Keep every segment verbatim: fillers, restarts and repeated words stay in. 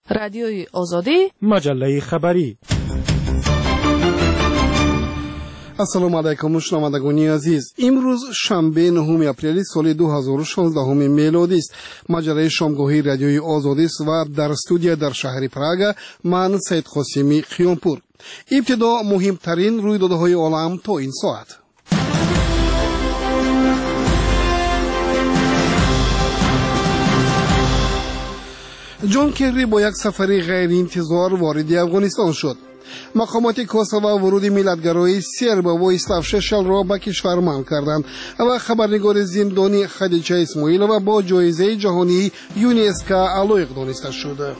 رادیوی آزادی، مجله خبری. السلام علیکم شنوندگان عزیز. امروز شنبه نهم اپریل سال دو هزار و شانزده میلادی است. مجله شامگاهی رادیوی آزادی است و در استودیو در شهر پراگ من سید قاسمی خیانپور. ابتدا مهمترین رویدادهای عالم تا این ساعت. جان کری با یک سفری غیر انتظار وارد افغانستان شد. مقامات کوسوو ورود ملتگرای سرب و اسلاف ششل را به کشور منع کردند و خبرنگار زندانی خدیجه اسماعیلова با جایزه جهانی یونسکو لایق دانسته شد.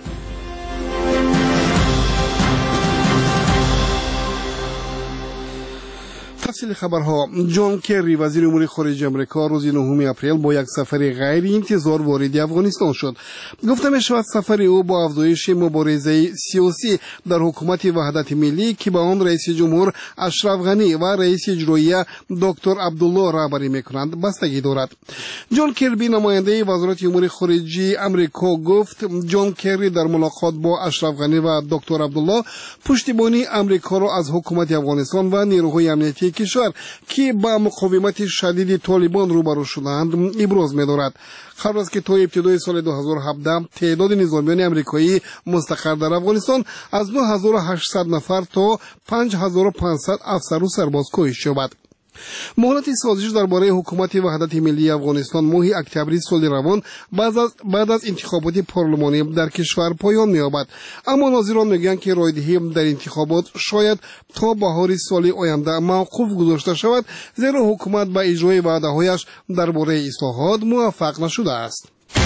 تفصیل خبرها. جان کری وزیر امور خارجه آمریکا روز نهم اپریل با یک سفر غیر انتظار وارد افغانستان شد. گفته می شود سفر او با افزایش مبارزه سیاسی در حکومت وحدت ملی که با آن رئیس جمهور اشرف غنی و رئیس اجرایی دکتر عبدالله رهبری میکنند بستگی دارد. جان کری نماینده وزارت امور خارجه آمریکا گفت جان کری در ملاقات با اشرف غنی و دکتر عبدالله پشتیبانی آمریکا را از حکومت افغانستان و نیروهای امنیتی کشور که با مقاومت شدید طالبان روبرو شدند ابراز می‌دارد. خبر است که تا ابتدای سال دو هزار و هفده تعداد نظامیان آمریکایی مستقر در افغانستان از نه هزار و هشتصد نفر تا پنج هزار و پانصد افسر و سرباز کاهش یابد. مهلت سازش درباره حکومت وحدت ملی افغانستان ماه اکتبر سال روان بعد از بعد از انتخابات پارلمانی در کشور پایان می‌یابد، اما ناظران میگویند که رایدهی در انتخابات شاید تا بهار سال آینده موقوف گذاشته شود، زیرا حکومت به اجرای وعده‌هایش درباره اصلاحات موفق نشده است.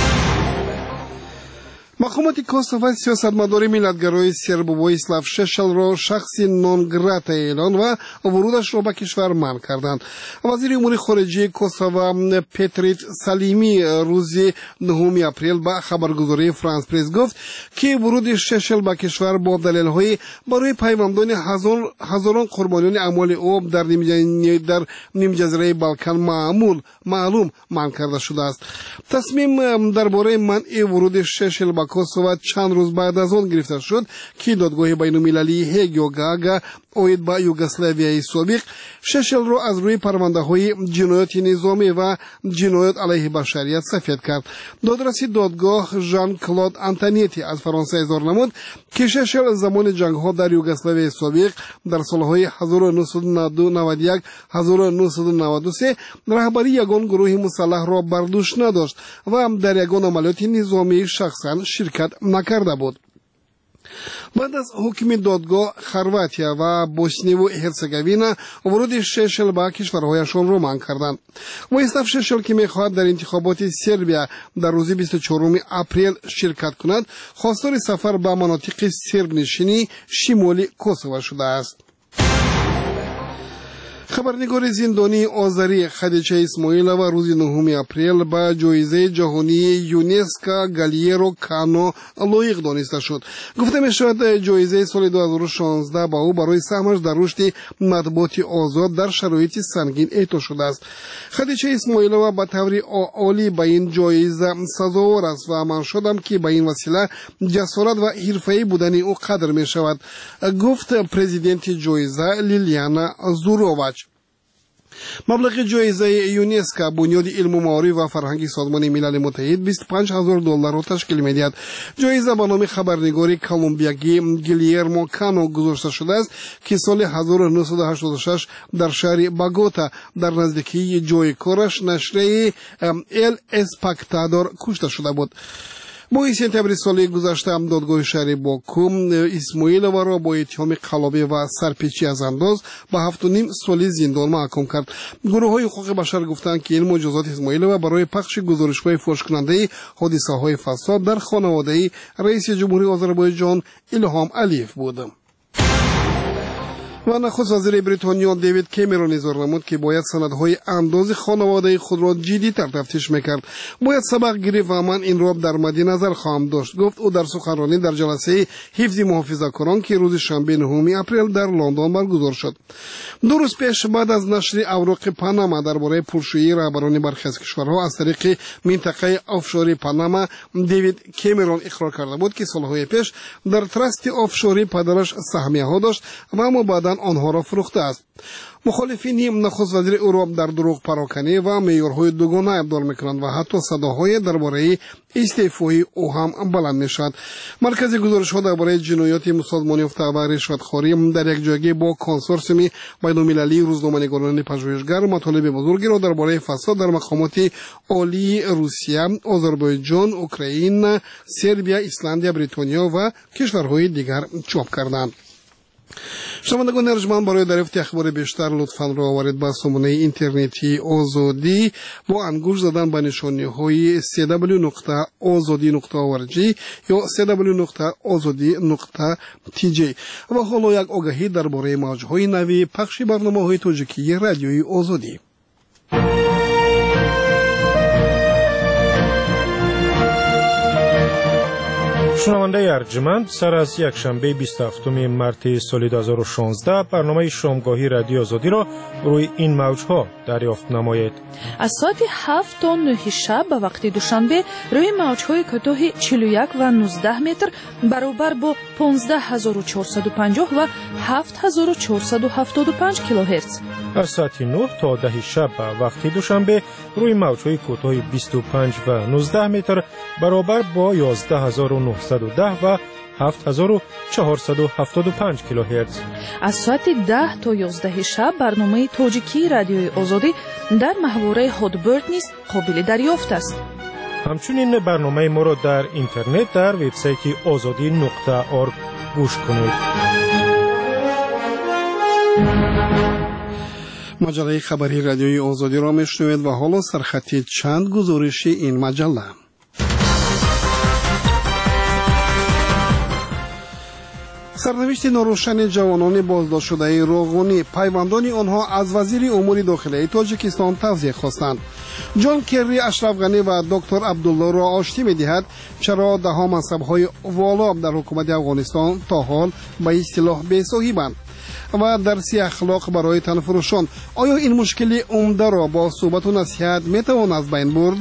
مقامات کوسوو سیاستمدار ملتگرای سرب و اسلاف ششل را شخص نان گراتا اعلان و ورودش را به کشور منع کردند. وزیر امور خارجه کوسوو پتریت سلیمی روز نهم اپریل به خبرگزاری فرانس پرس گفت که ورود ششل به کشور با دلایل برای پیوندان هزار هزاران قربانیان اعمال او در در نیم جزیره بالکان معمول معلوم منع کرده شده است. تصمیم درباره منع ورود ششل به کوسوو چند روز بعد از آن گرفته شد که دادگاه بین‌المللی هگ یا گاگ اوید با یوگسلاویای سابق ششل را از روی پرونده‌های جنایت نظامی و جنایت علیه بشریت سفید کرد. دادرسی دادگاه ژان کلود آنتونیتی از فرانسه اظهار نمود که ششل زمان جنگ‌ها در یوگسلاویای سابق در سال‌های هزار و نهصد و نود و یک تا هزار و نهصد و نود و سه رهبری یگان گروه مسلح را بر دوش نداشت و در یگان عملیات نظامی شخصاً شرکت نکرده بود. بعد از حکم دادگاه خرواتیا و بوسنی و هرزگوینا ورود ششل به کشورهایشان را منع کردند. و اسلاف ششل که می‌خواهد در انتخابات سربیا در روز بیست و چهارم اپریل شرکت کند خواستار سفر به مناطق سرب نشینی شمالی کوسوو شده است. خبرنگار زندانی آذری خدیجه اسماعیلova روز نهم اپریل با جایزه جهانی یونسکو گالیرو کانو لایق دانسته شد. گفته می شود جایزه سال دو هزار و شانزده با او برای سهمش در رشد مطبوعات آزاد در شرایط سنگین اعطا شده است. خدیجه اسماعیلova به طور عالی به این جایزه سزاوار است و من شدم که به این وسیله جسارت و حرفه‌ای بودن او قدر می شود، گفت پرزیدنت جایزه لیلیانا زوروواچ. مبلغ جایزه یونسکو بنیاد علم و معارف و فرهنگی سازمان ملل متحد بیست و پنج هزار دلار را تشکیل می‌دهد. جایزه به نام خبرنگار کلمبیایی گیلیرمو کانو گذاشته شده است که سال هزار و نهصد و هشتاد و شش در شهر باگوتا در نزدیکی جای کارش نشریه ال اسپکتادور کشته شده بود. با سپتامبر سال گذشته هم دادگاه شهر باکو اسماعیلova را با اتهام خلابه و سرپیچی از انداز به هفت و نیم سال زندان محکوم کرد. گروه‌های حقوق بشر گفتند که این مجازات اسماعیلova برای پخش گزارش‌های فحش کننده حادثه‌های فساد در خانواده رئیس جمهوری آذربایجان ایلهام علیف بود. و نخست وزیر بریتانیا دیوید کامرون اظهار نمود که باید سندهای انداز خانواده خود را جدی‌تر تفتیش میکرد. باید سبق گرفت و من این را در مد نظر خواهم داشت، گفت او در سخنرانی در جلسه حفظ محافظه‌کاران که روز شنبه نهم اپریل در لندن برگزار شد. دو روز پیش بعد از نشر اوراق پاناما درباره پولشویی رهبران برخی از کشورها از طریق منطقه آفشوری پاناما، دیوید کامرون اقرار کرده بود که سالهای پیش در ترست آفشوری پدرش سهمیه‌ها داشت و اما بعداً آنها را فروخته است. مخالفین نخست وزیر او را در دروغ پراکنی و معیارهای دوگانه ابدال میکنند و حتی صداهای درباره استعفای او هم بلند میشد. مرکز گزارش‌ها درباره جنایات مسلمان یافته و رشوتخواری در یک جایگی با کنسورسیوم بین‌المللی روزنامه‌نگاران پژوهشگر مطالب بزرگی را درباره فساد در مقامات عالی روسیه، آذربایجان، اوکراین، سربیا، ایسلندیا، بریتانیا و کشورهای دیگر چاپ کردند. شنوندگان ارجمند، برای دریافت اخبار بیشتر لطفاً را آورید به سامانه اینترنتی آزادی با انگشت زدن به نشانی‌های سی دبلیو نقطه آزادی نقطه او ار جی یا سی دبلیو نقطه آزادی نقطه تی جی. و حالا یک آگاهی درباره موج‌های نوی پخش برنامه‌های تاجیکی رادیوی آزادی. شنونده ارجمند، سر از یک شنبه بیست و هفتم مارس سال دو هزار و شانزده برنامه شامگاهی رادیو آزادی را روی این موجها دریافت نمایید. از ساعت هفت تا نه شب به وقت دوشنبه روی موجهای کوتاه چهل و یک و نوزده متر برابر با پانزده هزار و چهارصد و پنجاه و هفت هزار و چهارصد و هفتاد و پنج کیلوهرتز. از ساعت نه تا ده شب به وقت دوشنبه روی موجهای کوتاه بیست و پنج و نوزده متر برابر با یازده هزار و نهصد و ده و هفت هزار و چهارصد و هفتاد و پنج کیلوهرتز. از ساعت ده تا یازده شب برنامه تاجیکی رادیوی آزادی در محوره هادبرد نیز قابل دریافت است. همچنین برنامه ما را در اینترنت در وبسایت آزادی نقطه org گوش کنید. مجله خبری رادیوی آزادی را میشنوید و حالا سرخطی چند گزارش این مجله. سرنوشت ناروشن جوانان بازداشت شده روغونی، پیوندان آنها از وزیر امور داخلی تاجیکستان توضیح خواستند. جان کری اشرف غنی و دکتر عبدالله را آشتی می‌دهد چرا ده ها منصب‌های والا در حکومت افغانستان تا حال به اصطلاح بی‌صاحبند. و درسی اخلاق برای تنفروشان، آیا این مشکل عمده را با صحبت و نصیحت میتوان از بین برد؟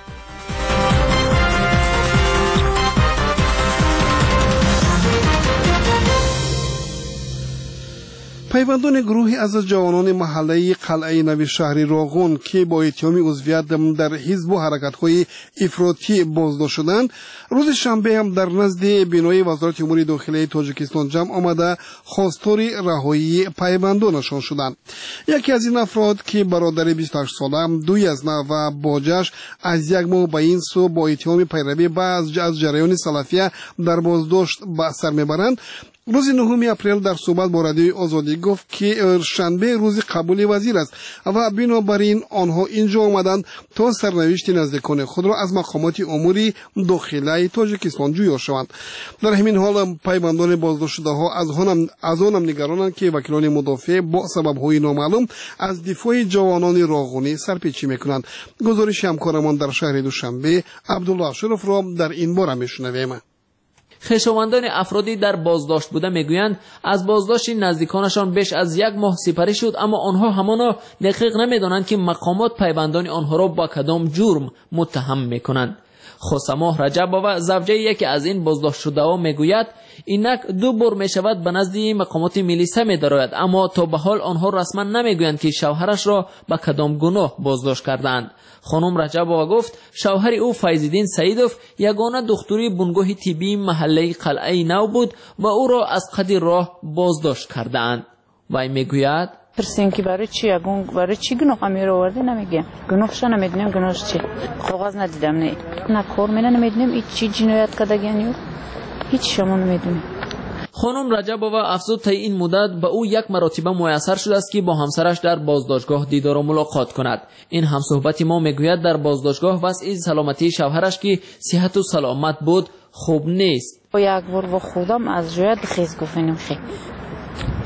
پیوندان گروهی از جوانان محله قلعه نوی شهری راغون که با اتهام عضویت در حزب و حرکت‌های افراطی بازداشت شدند، روز شنبه هم در نزد بینای وزارت امور داخلی تاجیکستان جمع آمده خواستار رهایی پیوندانشان شدند. یکی از این افراد که برادر بیست و هشت ساله دوی از نه و باجش از یک ماه به این سو با اتهام پیروی بعض از جریان سلفیه در بازداشت به سر میبرند، روز نهم اپریل در صحبت با رادیوی آزادی گفت که شنبه روز قبول وزیر است و بنابراین آنها اینجا آمدند تا سرنوشت نزدیکان خود را از مقامات امور داخلی تاجیکستان جویا شوند. در همین حال پیوندان بازداشت شده ها از آن از آن نگرانند که وکیلان مدافع با سبب‌های نامعلوم از دفاع جوانان راغونی سرپیچی میکنند. گزارش همکارمان در شهر دوشنبه عبدالله اشرف را در این باره میشنویم. خویشاوندان افرادی در بازداشت بوده میگویند از بازداشت نزدیکانشان بیش از یک ماه سپری شد، اما آنها همانا دقیق نمیدانند که مقامات پیوندان آنها را با کدام جرم متهم میکنند. خسماه رجب‌آوا زوجه یکی از این بازداشت شده ها میگوید اینک دو بار می شود به نزد مقامات میلیسه می درآید، اما تا به حال آنها رسما نمیگویند که شوهرش را به کدام گناه بازداشت کردند. خانم رجب‌آوا گفت شوهر او فیض‌الدین سعیدوف یگانه دکتری بنگاه طبی محله قلعه نو بود و او را از قد راه بازداشت کردند. وی میگوید پرسین که برای چی اگون برای چی گناه امیر آورده نمیگم، گناهش نمیدونم گناهش چی، کاغذ ندیدم، نه نه کار می نمیدونم هیچ چی جنایت کردگیه هیچ شما نمیدونم. خانم رجب‌آوا افزود تا این مدت به او یک مرتبه میسر شده است که با همسرش در بازداشتگاه دیدار و ملاقات کند. این همصحبت ما میگوید در بازداشتگاه وضع سلامتی شوهرش که صحت و سلامت بود خوب نیست. با یک بار با خودم از جای خیز گفتم خیلی خد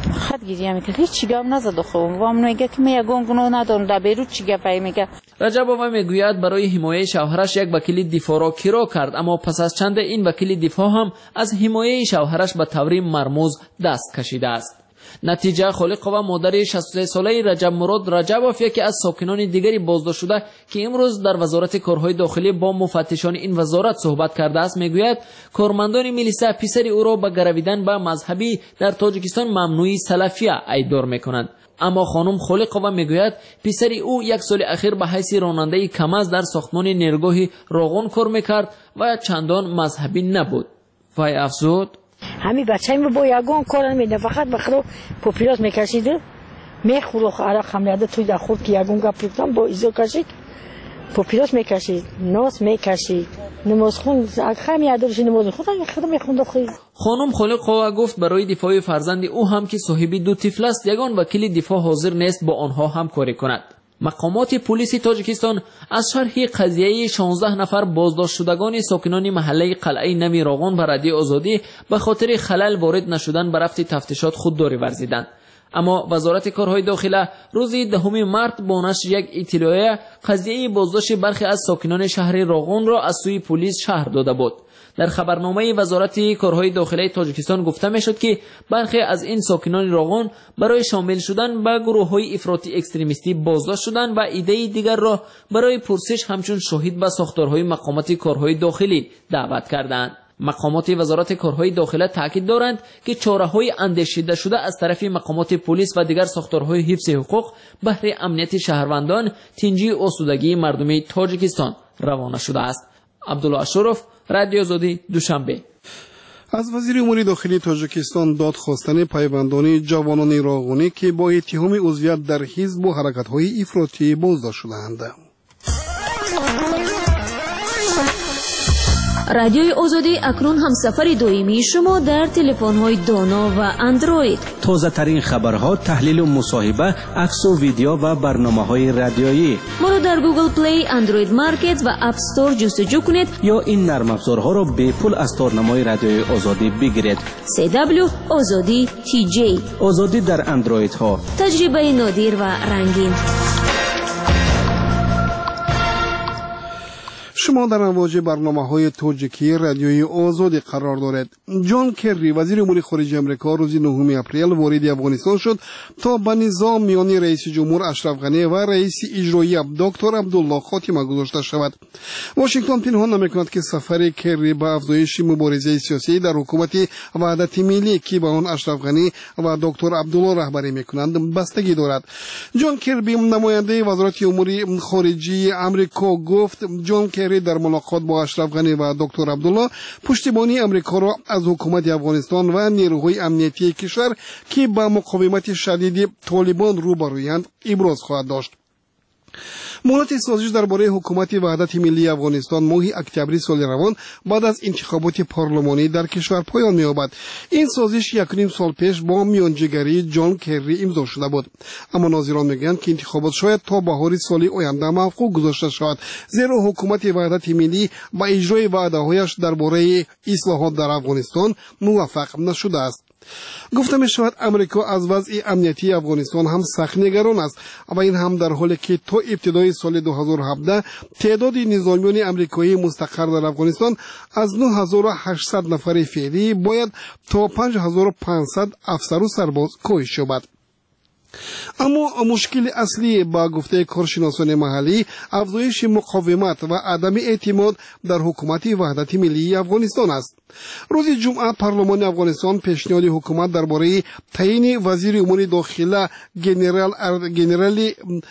گریه میکرد، هیچ چی گم نزد. خب و میگه که من یگان گناه ندارم، در بیروت چی گفت میگه. رجبووا میگوید برای حمایت شوهرش یک وکیل دفاع را کرا کرد، اما پس از چند این وکیل دفاع هم از حمایت شوهرش به طوری مرموز دست کشیده است. نتیجه خالق و مادر شصت و سه ساله رجب مراد رجبوف یکی از ساکنان دیگری بازداشت شده که امروز در وزارت کارهای داخلی با مفتشان این وزارت صحبت کرده است میگوید کارمندان میلیسا پسر او را به گرویدن به مذهبی در تاجیکستان ممنوعی سلفیه ایدار میکنند. اما خانم خالقова میگوید پسر او یک سال اخیر به حیث راننده کماز در ساختمان نیرگاه راغون کار میکرد و چندان مذهبی نبود. وای افزود همین بچه‌م با یگان کار نمیده، فقط بخرو پاپیراس میکشیده میخورو عرق خمیده توی در خود که یگان گفتم با ایزو کشید پاپیراس میکشید ناس میکشید نماز خون خمی ادرش نماز خود خود میخوند. خانم خالقова گفت برای دفاع فرزند او هم که صاحبی دو طفل است یگان وکیل دفاع حاضر نیست با آنها همکاری کند. مقامات پلیس تاجیکستان از شرح قضیه شانزده نفر بازداشت شدگان ساکنان محله قلعه نمی راغون بر رادیو آزادی به خاطر خلل وارد نشدن به رفت تفتیشات خودداری ورزیدند. اما وزارت کارهای داخله روز دهم مارس با نشر یک اطلاعیه قضیه بازداشت برخی از ساکنان شهر راغون را از سوی پلیس شهر داده بود. در خبرنامه وزارت کارهای داخلی تاجیکستان گفته میشد که برخی از این ساکنان راغون برای شامل شدن به گروه‌های افراطی اکستریمیستی بازداشت شدند و ایده دیگر را برای پرسش همچون شاهد به ساختارهای مقامات کارهای داخلی دعوت کردند. مقامات وزارت کارهای داخلی تاکید دارند که چاره‌های اندیشیده شده از طرف مقامات پلیس و دیگر ساختارهای حفظ حقوق بهر امنیت شهروندان تنجی آسودگی مردم تاجیکستان روانه شده است. عبدالله اشرف، رادیو آزادی، دوشنبه. از وزیر امور داخلی تاجیکستان داد خواستن پیوندان جوانان راغونی که با اتهام عضویت در حزب و حرکت‌های افراطی بازداشت شده‌اند. رادیوی آزادی اکنون همسفر دائمی شما در تلفن‌های دانا و اندروید. تازه ترین خبرها، تحلیل و مصاحبه، عکس و ویدیو و برنامه‌های رادیویی. ما را در گوگل پلی، اندروید مارکت و اپ استور جستجو کنید یا این نرم افزارها را به پول از تارنمای رادیوی آزادی بگیرید. سی دبلیو آزادی تی جی. آزادی در اندروید ها. تجربه نادر و رنگین. شما در امواج برنامه‌های تاجیکی رادیوی آزادی قرار دارید. جان کری وزیر امور خارجه آمریکا روز نهم اپریل وارد افغانستان شد تا به نظام میان رئیس جمهور اشرف غنی و رئیس اجرایی دکتر عبدالله خاتمه گذاشته شود. واشنگتن پنهان نمی‌کند که سفر کری به افزایش مبارزه سیاسی در حکومت وحدت ملی که به آن اشرف غنی و دکتر عبدالله رهبری می‌کنند بستگی دارد. جان کری نماینده وزارت امور خارجه آمریکا گفت جان کری در ملاقات با اشرف غنی و دکتر عبدالله پشتیبانی امریکا را از حکومت افغانستان و نیروهای امنیتی کشور که با مقاومت شدید طالبان روبرویند ابراز خواهد داشت. مهلت سازش درباره حکومت وحدت ملی افغانستان ماه اکتبر سال روان بعد از انتخابات پارلمانی در کشور پایان می‌یابد. این سازش یک نیم سال پیش با میانجیگری جان کری امضا شده بود، اما ناظران میگویند که انتخابات شاید تا بهار سال آینده موقوف گذاشته شود، زیرا حکومت وحدت ملی با اجرای وعده‌هایش درباره اصلاحات در افغانستان موفق نشده است. گفته می شود امریکا از وضع امنیتی افغانستان هم سخت نگران است و این هم در حالی که تا ابتدای سال دو هزار و هفده تعداد نظامیان امریکایی مستقر در افغانستان از نه هزار و هشتصد نفر فعلی باید تا پنج هزار و پانصد افسر و سرباز کاهش یابد. اما مشکل اصلی با گفته کارشناسان محلی افزایش مقاومت و عدم اعتماد در حکومت وحدت ملی افغانستان است. روز جمعه پارلمان افغانستان پیشنهاد حکومت درباره تعیین وزیر امور داخلی گنرال گنرال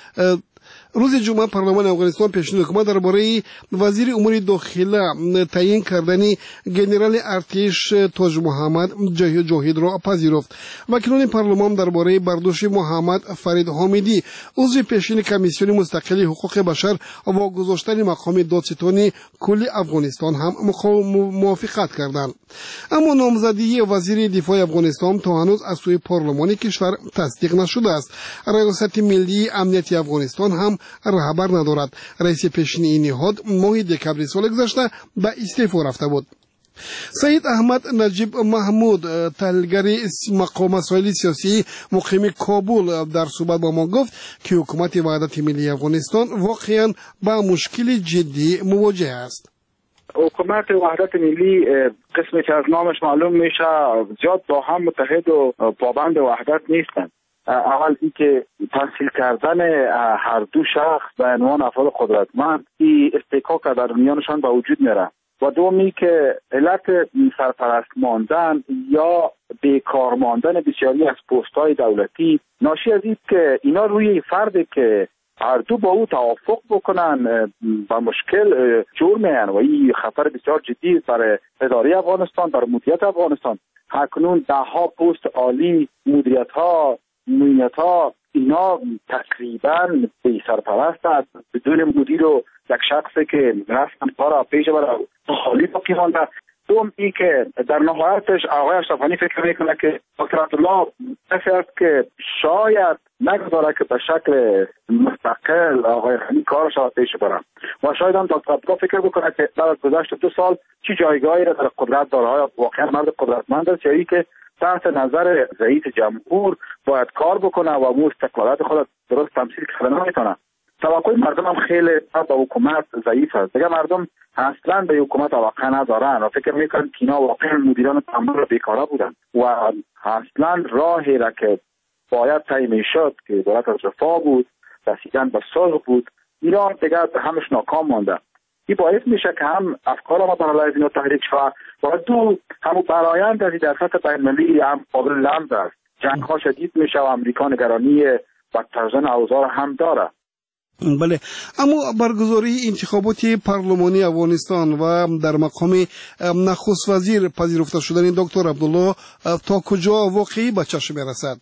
روز جمعه پارلمان افغانستان پیشنهاد حکومت درباره وزیر امور داخلی تعیین کردن گنرال ارتش تاج محمد جاهد را پذیرفت. وکیلان پارلمان درباره برداشت محمد فرید حامدی عضو پیشین کمیسیون مستقل حقوق بشر و گذاشتن مقام دادستان کل افغانستان هم موافقت کردند. اما نامزدی وزیر دفاع افغانستان تا هنوز از سوی پارلمان کشور تصدیق نشده است. ریاست ملی امنیت افغانستان هم رهبر ندارد. رئیس پیشین این نهاد ماه دکبر سال گذشته به استعفا رفته بود. سید احمد نجیب محمود تحلیلگر مقام مسائل سیاسی مقیم کابل در صحبت با ما گفت که حکومت وحدت ملی افغانستان واقعا با مشکل جدی مواجه است. حکومت وحدت ملی قسمی که از نامش معلوم میشه زیاد با هم متحد و پابند وحدت نیستند. اول این که تحصیل کردن هر دو شخص به عنوان افراد قدرتمند این استحقاق در میانشان به وجود میره و دومی که علت سرپرست ماندن یا بیکار ماندن بسیاری از پست‌های دولتی ناشی از این که اینا روی فردی که هر دو با او توافق بکنن با مشکل جور میان و این خطر بسیار جدی برای اداره افغانستان، برای مدیریت افغانستان. اکنون ده ها پست عالی، مدیریت ها، معینت ها اینا تقریبا بی سرپرست است، بدون مدیر و یک شخصی که رسما کار پیش برای خالی باقی مانده. دوم این که در نهایتش آقای اشرف غنی فکر میکنه که دکتر عبدالله کسی است که شاید نگذاره که به شکل مستقل آقای غنی کارش را پیش بره و شاید هم دکتر عبدالله فکر بکنه که بعد از گذشت دو سال چه جایگاهی را در قدرت داره، واقعا مرد قدرتمند است یا که تحت نظر رئیس جمهور باید کار بکنه و مو استقلالات خود درست تمثیل کردن نمیتونه. توقع مردم هم خیلی به حکومت ضعیف است. دیگه مردم اصلا به حکومت توقع ندارن و فکر میکنن که اینا واقعا مدیران تمام بیکاره بودن و اصلا راهی را که باید طی میشد که عبارت از رفاه بود، رسیدن به صلح بود، اینا دیگه همش ناکام مانده. این باعث میشه که هم افکار ما برای اینا تحریک شود و دو همون برآیند از در سطح بین‌المللی هم قابل لمس است. جنگ ها شدید میشه و امریکا نگرانی بدتر شدن اوضاع هم داره. بله، اما برگزاری انتخابات پارلمانی افغانستان و در مقام نخست وزیر پذیرفته شدن دکتر عبدالله تا کجا واقعی به چشم میرسد؟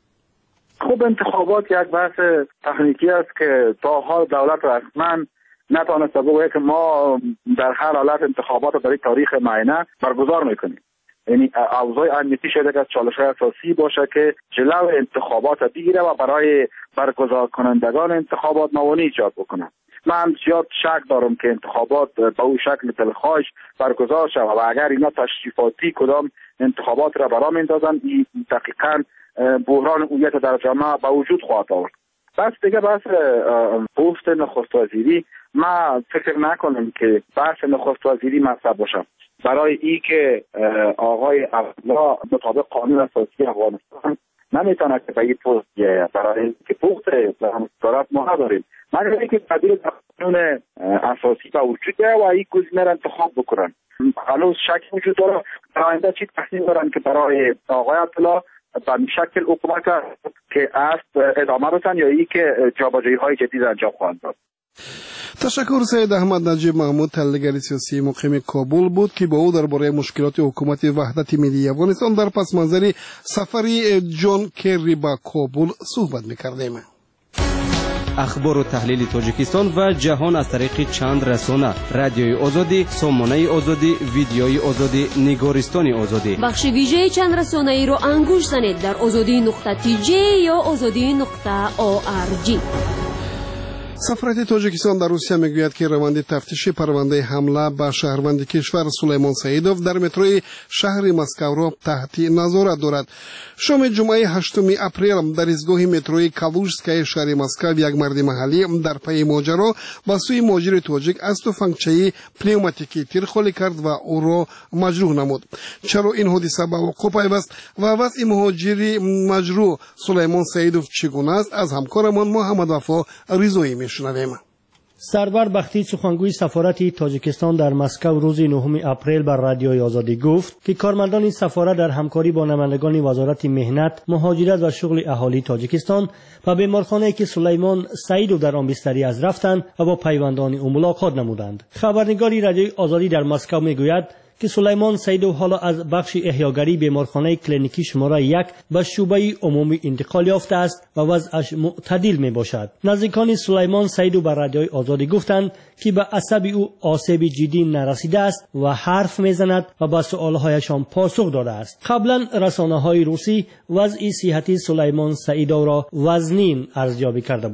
خب انتخابات یک بحث تکنیکی است که تا حال دولت رسما نتوانسته بگوید که ما در هر حالت انتخابات برای تاریخ معینه برگزار میکنیم. یعنی اوضاع امنیتی شده که چالش‌های اساسی باشه که جلو انتخابات بگیره و برای برگزار کنندگان انتخابات موانع ایجاد بکنه. من زیاد شک دارم که انتخابات به اون شکل دلخواهش برگزار شود و اگر اینا تشریفاتی کدام انتخابات را برام اندازن این دقیقاً بحران هویت در جامعه به وجود خواهد آورد. بس دیگه بحث پست نخست وزیری ما فکر نکنم که بحث نخست وزیری مطرح باشه. برای ای که آقای عبدالله مطابق قانون اساسی افغانستان نمیتونه که به این پست برای که پست دارد ما نداریم مگر اینکه تبدیل قانون اساسی به وجود و این گزینه را انتخاب بکنن. هنوز شک وجود داره در آینده چی تصمیم دارن که برای آقای عبدالله به شکل حکومت که است ادامه بدن یا ای که جابجایی های جدید انجام خواهند داد. تشکر. سید احمد نجیب محمود تحلیلگر سیاسی مقیم کابل بود که با او درباره مشکلات حکومت وحدت ملی افغانستان در پس منظر سفری جان کری به کابل صحبت می‌کردیم. اخبار و تحلیل تاجیکستان و جهان از طریق چند رسانه: رادیوی آزادی، سامانه آزادی، ویدیوی آزادی، نگارستان آزادی. بخش ویژه چند رسانه ای رو انگوش زنید در آزادی نقطه تی جی یا آزادی نقطه او آر جی. سفارت تاجیکستان در روسیه میگوید که روند تفتیش پرونده حمله به شهروند کشور سلیمان سعیدوف در متروی شهر مسکو را تحت نظارت دارد. شام جمعه هشتم اپریل در ایستگاه متروی کالوژسکای شهر مسکو یک مرد محلی در پی ماجرا به سوی مهاجر تاجیک از تفنگچه پنیوماتیکی تیرخوری کرد و او را مجروح نمود. چرا این حادثه به وقوع پیوست و وضع مهاجر مجروح سلیمان سعیدوف چگونه است؟ از همکارمان محمد وفا ریزایی میشنویم. سرور بختی سخنگوی سفارت تاجیکستان در مسکو روز نهم اپریل بر رادیوی آزادی گفت که کارمندان این سفارت در همکاری با نمایندگان وزارت مهنت، مهاجرت و شغل اهالی تاجیکستان و بیمارخانه‌ای که سلیمان سعیدوف در آن بستری از رفتند و با پیوندان او ملاقات نمودند. خبرنگاری رادیوی آزادی در مسکو میگوید که سلیمان سعیدوف حالا از بخش احیاگری بیمارخانه کلینیکی شماره یک به شعبه عمومی انتقال یافته است و وضعش معتدل می باشد. نزدیکان سلیمان سعیدوف بر رادیوی آزادی گفتند که به عصب او آسیب جدی نرسیده است و حرف میزند و به سؤالهایشان پاسخ داده است. قبلا رسانه‌های روسی وضع صحتی سلیمان سعیدوف را وزنین ارزیابی کرده بودند.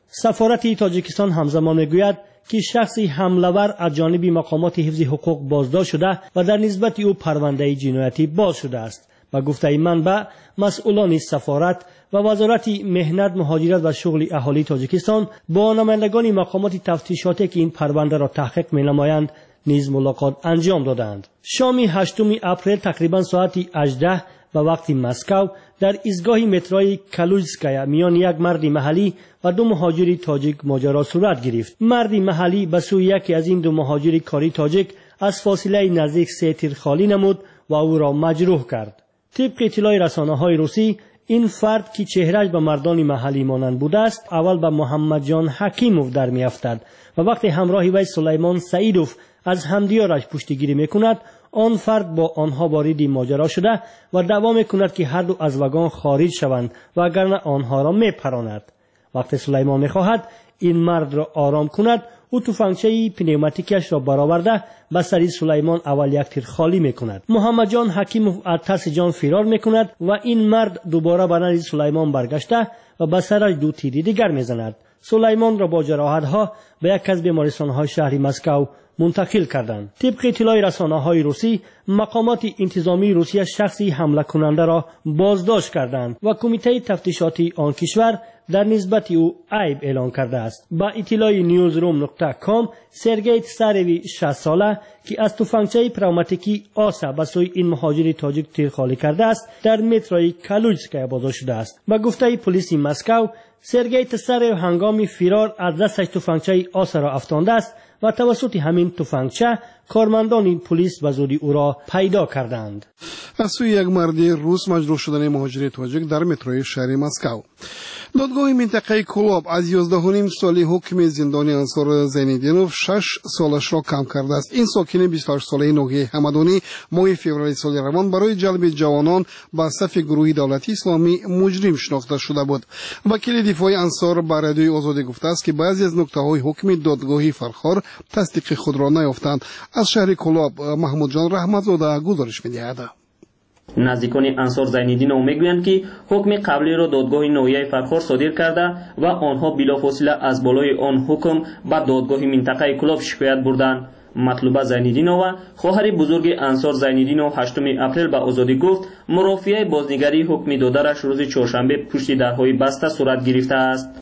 سفارت تاجیکستان همزمان میگوید که شخصی حمله‌ور از جانب مقامات حفظ حقوق بازداشت شده و در نسبت او پرونده جنایتی باز شده است. با گفته منبع، مسئولان سفارت و وزارت مهنت، مهاجرت و شغل اهالی تاجیکستان با نمایندگان مقامات تفتیشاتی که این پرونده را تحقیق می‌نمایند نیز ملاقات انجام دادند. شام هشتم اپریل تقریبا ساعت هجده به وقت مسکو در ایستگاه متروی کالوجسکایا میان یک مرد محلی و دو مهاجر تاجیک ماجرا صورت گرفت. مرد محلی به سوی یکی از این دو مهاجر کاری تاجیک از فاصله نزدیک سه تیر خالی نمود و او را مجروح کرد. طبق اطلاع رسانه‌های روسی، این فرد که چهرهش به مردان محلی مانند بوده است، اول به محمد جان حکیموف در میافتد و وقتی همراه وی سلیمان سعیدوف از همدیارش پشتیگیری میکند، آن فرد با آنها وارد ماجرا شده و دعوا میکند که هر دو از وگان خارج شوند و اگرنه آنها را میپراند. وقتی سلیمان میخواهد این مرد را آرام کند، او تفنگچه پنیوماتیکش را برآورده به سر سلیمان اول یک تیر خالی میکند. محمد جان حکیموف از ترس جان فرار میکند و این مرد دوباره به نزد سلیمان برگشته و به سرش دو تیر دیگر میزند. سلیمان را با جراحت‌ها به یک از بیمارستان‌های شهر مسکو منتقل کردند. طبق اطلاع رسانه‌های روسی، مقامات انتظامی روسیه شخصی حمله کننده را بازداشت کردند و کمیته تفتیشاتی آن کشور در نسبت او عیب اعلان کرده است. با اطلاع نیوزروم نقطه کام، سرگئی تساروی شصت ساله که از تفنگچه پنیوماتیکی آسا به سوی این مهاجر تاجیک تیر خالی کرده است، در متروی کالوجسکایا بازداشت شده است. با گفته پلیس مسکو، سرگئی تساروی هنگام فرار از دستش تفنگچه آسا را افشانده است و توسط همین تفنگچه کارمندان این پلیس به زودی او را پیدا کردند. از سوی یک مرد روس مجروح شدن مهاجر تاجیک در متروی شهر مسکو. دادگاه منطقه کلاب از یازده و نیم سالی حکم زندانی انصار زینالدینوف شش سالش را کم کرده است. این ساکن بیست و هشت ساله نوحیه همدانی ماه فوریه سال روان برای جلب جوانان به صف گروه دولتی اسلامی مجرم شناخته شده بود. وکیل دفاع انصار به رادیوی آزادی گفته است که بعضی از نکته‌های حکم دادگاه فرخار تصدیق خود را نیافتند. از شهر کلاب محمود جان رحمتزاده گزارش می‌دهد. نزدیکان انصار زینالدینوف میگویند که حکم قبلی را دادگاه نوحیه فرخار صادر کرده و آنها بلافاصله از بالای آن حکم به دادگاه منطقه کلاب شکایت بردند. مطلوبه زینالدینوف، خواهر بزرگ انصار زینالدینوف، هشتم اپریل به آزادی گفت مرافعه بازنگری حکم دادرش روز چهارشنبه پشت درهای بسته صورت گرفته است.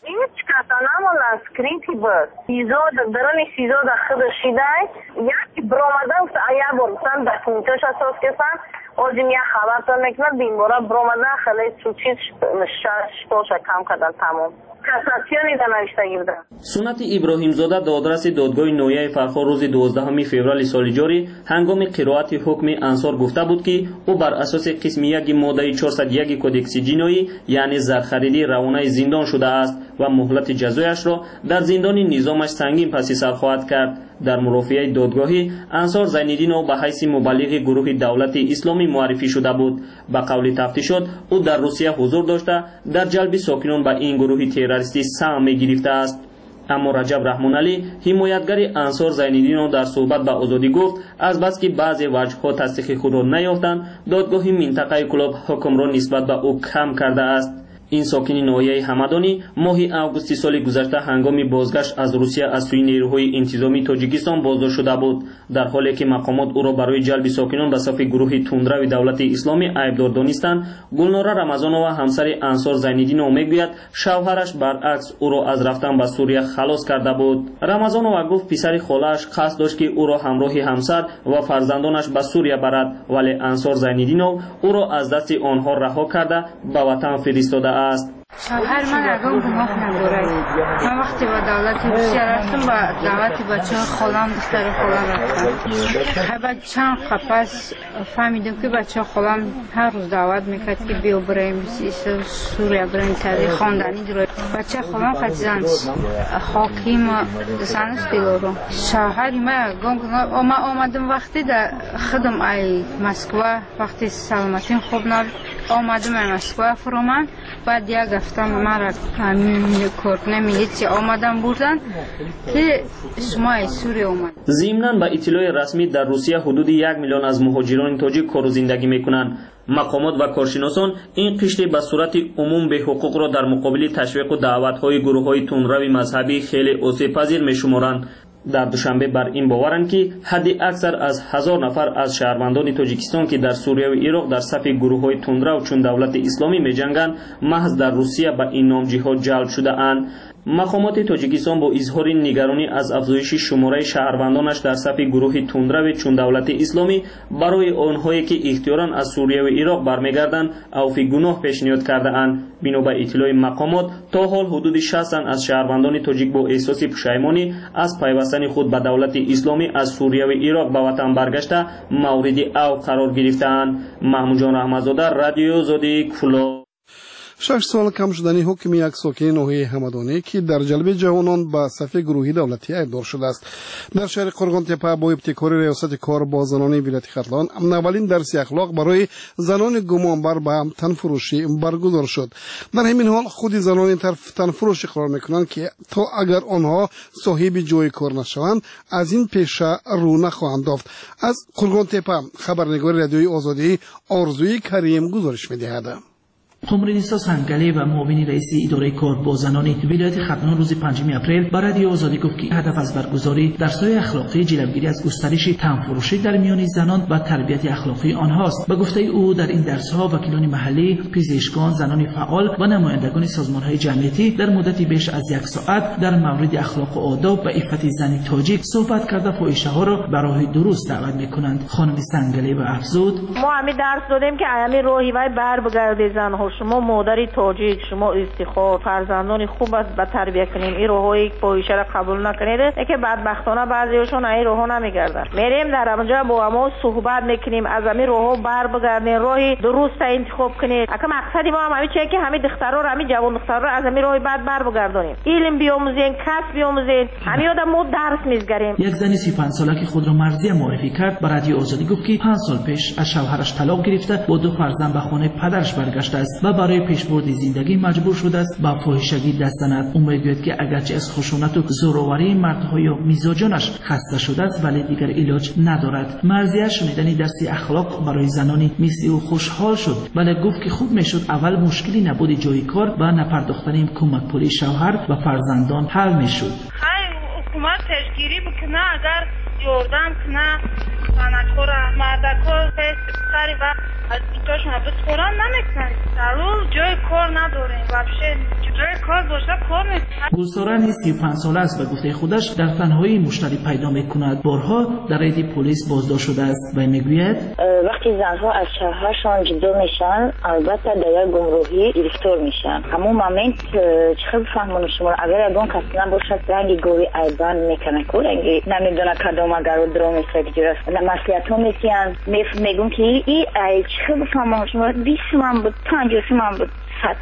скрити бъд. Изод, дърни си изод да хъда шидай. Яки бромадан с ая борсан да кунташ асос кесан. Озим я хабарта мекна бимбора бромадан хали сучит шпоша кам кадан тамом. کاساسیونی در نوشته گیرده. سنت ابراهیمزاده دادرس دادگاه نوحیه فرخار روز دوازدهم فوریه سال جاری هنگام قرائت حکم انصار گفته بود که او بر اساس قسم یک ماده چهارصد و یک کدکس جنایی یعنی زرخریدی روانه زندان شده است و مهلت جزایش را در زندان نظامش سنگین پس سر خواهد کرد. در مرافعه دادگاهی انصار زینالدینوف به حیث مبلغ گروه دولت اسلامی معرفی شده بود. به قول تفتیشات او در روسیه حضور داشته در جلب ساکنان به این گروه تروریستی سهم گرفته است. اما رجب رحمانعلی حمایتگر انصار زینالدینوف در صحبت به آزادی گفت از بس که بعضی وجه‌ها تصدیق خود را نیافتند دادگاه منطقه کلاب حکم را نسبت به او کم کرده است. این ساکن ناحیه همدانی ماه آگوست سال گذشته هنگام بازگشت از روسیه از سوی نیروهای انتظامی تاجیکستان بازداشت شده بود، در حالی که مقامات او را برای جلب ساکنان به صف گروه تندرو دولت اسلامی عیبدار دانستند. گلناره رمضانова همسر انصار زینالدینوف میگوید شوهرش برعکس او را از رفتن به سوریه خلاص کرده بود. رمضانова گفت پسر خاله‌اش قصد داشت که او را همراه همسر و فرزندانش به سوریه برد، ولی انصار زینالدینوف او را از دست آنها رها کرده به وطن فرستاده است. شوهر من اگه گناه نداره. من وقتی با دولت روسیه رفتم با دعوت بچه خالم دختر خالم رفتم. بعد چند قفص فهمیدم که بچه خالم هر روز دعوت میکرد که بیو بریم سوریه بریم سری خواندنی جلوی بچه خالم خط زنش حاکیم زنش دیلارو. شوهر من گناه ما آمدم وقتی در خدم ای مسکو وقتی سلامتیم خوب نبود آمدم ای مسکو فرومن بعد یک هفته مرا کارکنه میلیسی آمدن بردن که شما سوری اومد. ضمناً با اطلاع رسمی در روسیه حدود یک میلیون از مهاجران تاجیک کار و زندگی میکنند. مقامات و کارشناسان این قشر به صورت عموم به حقوق را در مقابل تشویق و دعوت‌های گروه‌های تندرو مذهبی خیلی آسیب‌پذیر می‌شمارند. در دوشنبه بر این باورند که حد اکثر از هزار نفر از شهروندان تاجیکستان که در سوریه و عراق در صف گروه‌های تندرو چون دولت اسلامی می‌جنگند محض در روسیه به این نام جهاد جلب شده اند. مقامات تاجیکستان با اظهار نگرانی از افزایش شماره شهروندانش در صف گروه تندرو چون دولت اسلامی برای آنهایی که اختیاراً از سوریه و عراق برمیگردند عفو گناه پیشنهاد کرده اند. بنا به اطلاع مقامات تا حال حدود شصت از شهروندان تاجیک با احساس پشیمانی از پیوستن خود به دولت اسلامی از سوریه و عراق به وطن برگشته مورد عفو قرار گرفتند. محمود جان رحمتزاده، رادیو آزادی، کفلا. شش سال کم شدنی حکم یک ساکن ناحیه همدانی که در جلب جوانان به صف گروهی دولتی ایجاد شده است. در شهر قرغان تپه با ابتکار ریاست کار با زنان ولایت ختلان اولین درس اخلاق برای زنان گمانبر به تن فروشی برگزار شد. در همین حال خود زنان تن فروشی قرار میکنند که تا اگر آنها صاحب جای کار نشوند از این پیشه رو نخواهند یافت. از قرغان تپه خبرنگار رادیوی آزادی آرزوی کریم گزارش می‌دهد. قمرنیسا سنگلی و معاون رئیس اداره کار با زنان ولایت ختلان روز پنجم اپریل به رادیو آزادی گفت که هدف از برگزاری درس‌های اخلاقی جلوگیری از گسترش تنفروشی در میان زنان و تربیت اخلاقی آنهاست. به گفته او در این درس‌ها وکیلان محلی، پزشکان، زنان فعال و نمایندگان سازمان‌های جمعیتی در مدتی بیش از یک ساعت در مورد اخلاق و آداب و عفت زن تاجیک صحبت کرده فاحشه‌ها را به راه درست دعوت می‌کنند. خانم سنگلی و افزود: ما همین درس دادیم که همین راهی وای بر بگرده زن‌ها. شما مادری تاجیک، شما استخوار فرزندان خوب است به تربیت کنیم. این راهایی فاحشه را قبول نکنید که بدبختانه بعضیشون این راهو نمیگردن. میریم در اونجا با ما صحبت میکنیم از همین راهو بر بگردین، راهی درست انتخاب کنید. اگه مقصدی ما هم همین چیه که همین دخترا را همین جوان دخترا را از همین راهی بعد بر بگردونیم، علم بیاموزین، کسب بیاموزین. همین آدم ما درس میزگریم. یک زن سی و پنج ساله که خود را مرزی معرفی کرد به رادیو آزادی گفت که پنج سال پیش از شوهرش طلاق گرفته با دو فرزند به خانه پدرش برگشته است و برای پیشبرد زندگی مجبور شده است با فاحشگی دست زند. او میگوید که اگرچه از خشونت و زوراوری مردها یا میزاجانش خسته شده است ولی دیگر علاج ندارد. مرضیه شنیدن درسی اخلاق برای زنانی مثل او خوشحال شد ولی گفت که خوب میشد اول مشکلی نبود جای کار و نپرداختن کمک پولی شوهر و فرزندان حل میشد. حکومت تشکیری بکنه اگر یاردم کنه صنعتکار مردکار سری و از بیتاشون بسپران نمیکنن. ضرور جای کار نداریم وابشه جای کار باشه کار نیست. گلسارن سی و پنج ساله است و گفته خودش در تنهایی مشتری پیدا میکند. بارها در رید پلیس بازداشت شده است و میگوید وقتی زنها از شوهرشان جدا میشن البته در یک گمراهی گرفتار میشن. همون مومنت چه بفهمونم شما اگر اگه کسی نباشد رنگی گوی ایبان میکنه که رنگی نمیدونه کدام اگر رو درام استراتژی است مسئولیت ها میسیان میگم که ای چه بفهمونم شما بیست من بود پنجاه من بود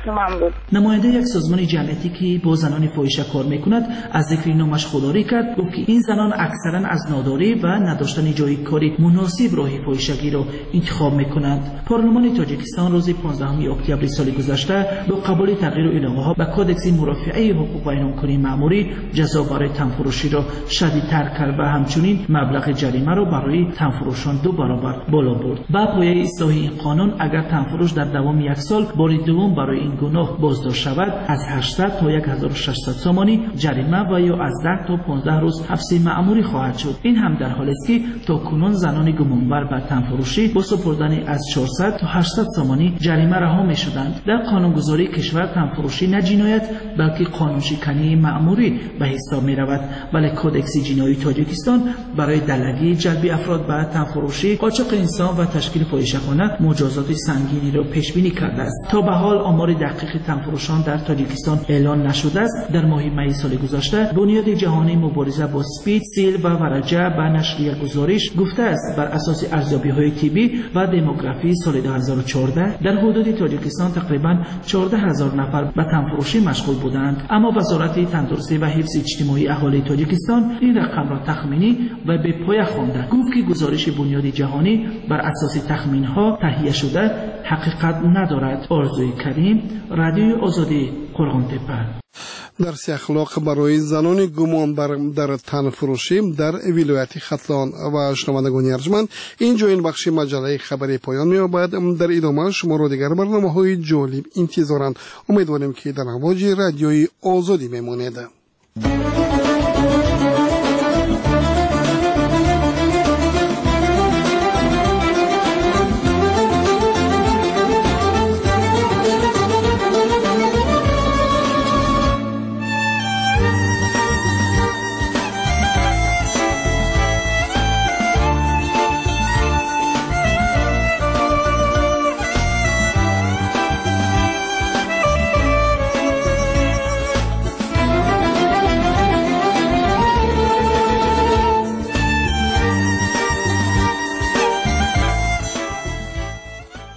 نماینده یک سازمان جمعیتی که با زنان فاحشه کار میکند از ذکر نامش خودداری کرد. گفت که این زنان اکثرا از ناداری و نداشتن جای کاری مناسب راه فاحشگی را انتخاب میکنند. پارلمان تاجیکستان روز پانزدهم اکتبر سال گذشته با قبول تغییر اعلامیه‌ها به کدکس مرافعه حقوق اعلامکنی مأموری جزا برای تنفروشی را شدیدتر کرد و همچنین مبلغ جریمه را برای تنفروشان دو برابر بالا برد. با پایه اصلاح این قانون اگر تنفروش در دوام یک سال بار دوم برای این گناه بازداشت شود از هشتصد تا هزار و ششصد سامانی جریمه و یا از ده تا پانزده روز حبس مأموری خواهد شد. این هم در حالی است که تا کنون زنان گمانبر به تنفروشی با سپردن از چهارصد تا هشتصد سامانی جریمه رها می شدند. در قانونگذاری کشور تنفروشی نه جنایت بلکه قانون شکنی مأموری به حساب می رود. ولی کدکس جنایی تاجیکستان برای دلگی جلب افراد به تنفروشی، قاچاق انسان و تشکیل فاحشه‌خانه مجازات سنگینی را پیش بینی کرده است. تا به حال آمار دقیق تنفروشان در تاجیکستان اعلان نشده است. در ماه می سال گذشته بنیاد جهانی مبارزه با اسپید، سیل و ورجه به نشریه گزارش گفته است بر اساس ارزیابی‌های طبی و دموگرافی سال دو هزار و چهارده در حدود تاجیکستان تقریباً چهارده هزار نفر به تنفروشی مشغول بودند. اما وزارت تندرستی و حفظ اجتماعی اهالی تاجیکستان این رقم را تخمینی و به پایه خوانده. گفت که گزارش بنیاد جهانی بر اساس تخمین‌ها تهیه شده حقیقت ندارد. آرزوی کریم همراهی رادیوی آزادی قرغن‌تپه. درس اخلاق برای زنان گمان بر در تن فروشی در ولایت ختلان و شنوندگان ارجمند اینجا این بخش مجله خبری پایان می‌یابد. در ادامه شما را دیگر برنامه‌های جالب انتظارند. امیدواریم که در امواج رادیوی آزادی میمانید.